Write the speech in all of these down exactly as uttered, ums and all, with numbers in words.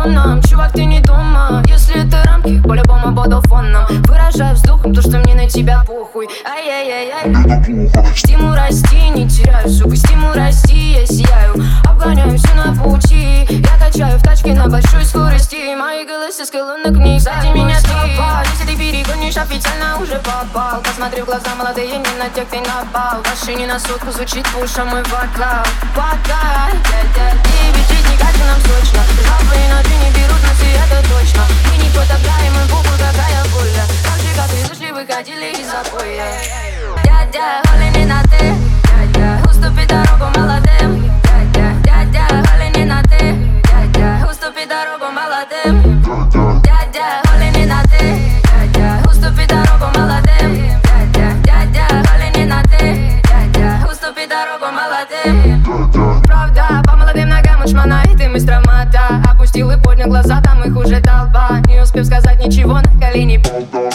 тоном. Чувак, ты не думай, если это рамки, по-любому буду фоном. Выражаю вздохом то, что мне на тебя похуй. Ай-яй-яй-яй, стимул расти, не теряю, сука, стимул расти, я сияю. Обгоняю все на пути, я качаю в тачке на большой скорости. Мои голоса с колонок вниз, сзади меня толпа. Если ты перегонишь, официально уже попал. Посмотри в глаза, молодые, не на тех ты напал. В машине на сотку звучит пуша мой вокал. Пока, дядя, девять жизней, как же нам срочно. Жалкие ночи не берут нас, и это точно. Мы не потопляем, и буквы какая воля. Так же, как и зашли, выходили из запоя. Дядя, холи не на ты, дядя, уступи дорогу молодым. Дядя, дядя, холи не на ты, дядя, уступи дорогу молодым. Дядя, холи не на ты, дядя, уступи дорогу молодым. Дядя, дядя, холи не на ты, дядя, уступи дорогу молодым. Правда, по молодым ногам учмана, и ты мастер мата. Опустил и поднял глаза, там их уже толпа. Не успев сказать ничего, на колени полтон.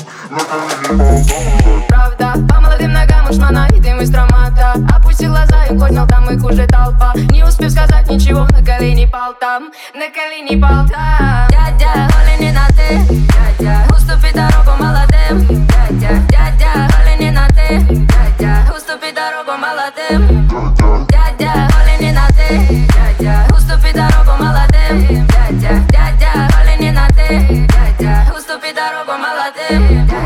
Правда, по молодым ногам учмана, и ты мастер мата. Опустил глаза и поднял, там их уже толпа. Не успев сказать ничего, на колени пал там, на колени пал там. Дядя, холи не на ты, дядя, уступи дорогу молодым. Дядя, дядя, холи не на ты, дядя, уступи дорогу молодым. Дядя, холи не на ты, дядя, уступи дорогу молодым. Дядя, дядя, холи не на ты, дядя, уступи дорогу молодым.